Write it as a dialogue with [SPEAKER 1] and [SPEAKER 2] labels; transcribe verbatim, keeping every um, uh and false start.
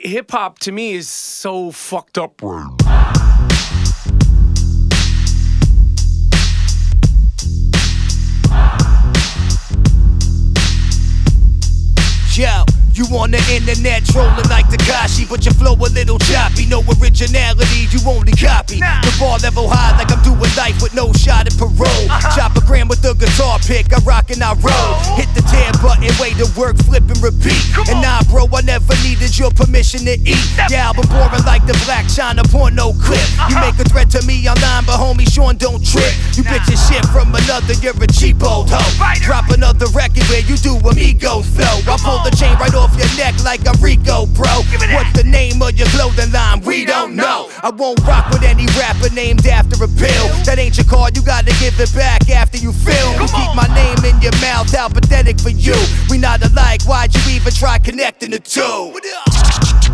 [SPEAKER 1] hip hop to me is so fucked up right.
[SPEAKER 2] Yo, you on the internet trolling like Tekashi, but your flow a little choppy. No originality, you only copy.
[SPEAKER 3] Nah.
[SPEAKER 2] The bar level high like I'm doing life with no shot at parole.
[SPEAKER 3] Uh-huh.
[SPEAKER 2] Chop a gram with the guitar pick, I rock and I roll.
[SPEAKER 3] Oh.
[SPEAKER 2] Hit the tan button, way to work, flip and repeat.
[SPEAKER 3] Come
[SPEAKER 2] And
[SPEAKER 3] on.
[SPEAKER 2] nah, bro, I never needed your permission to eat.
[SPEAKER 3] Never.
[SPEAKER 2] Your album boring like the Black China porno clip. You
[SPEAKER 3] Uh-huh.
[SPEAKER 2] make a threat to me online, but homie, Sean, don't trip. You
[SPEAKER 3] Nah.
[SPEAKER 2] bitches shit from another, you're a cheap old hoe.
[SPEAKER 3] Right.
[SPEAKER 2] Drop another record where you do amigo flow. I pull the chain right off your neck like I'm Rico, bro.
[SPEAKER 3] Give me that.
[SPEAKER 2] What's the name of your clothing line? We don't know. I won't rock with any rapper named after a pill. That ain't your card, you gotta give it back after you film. You
[SPEAKER 3] Come
[SPEAKER 2] keep
[SPEAKER 3] on.
[SPEAKER 2] my name in your mouth, how pathetic for you. We not alike, why'd you even try connecting the two?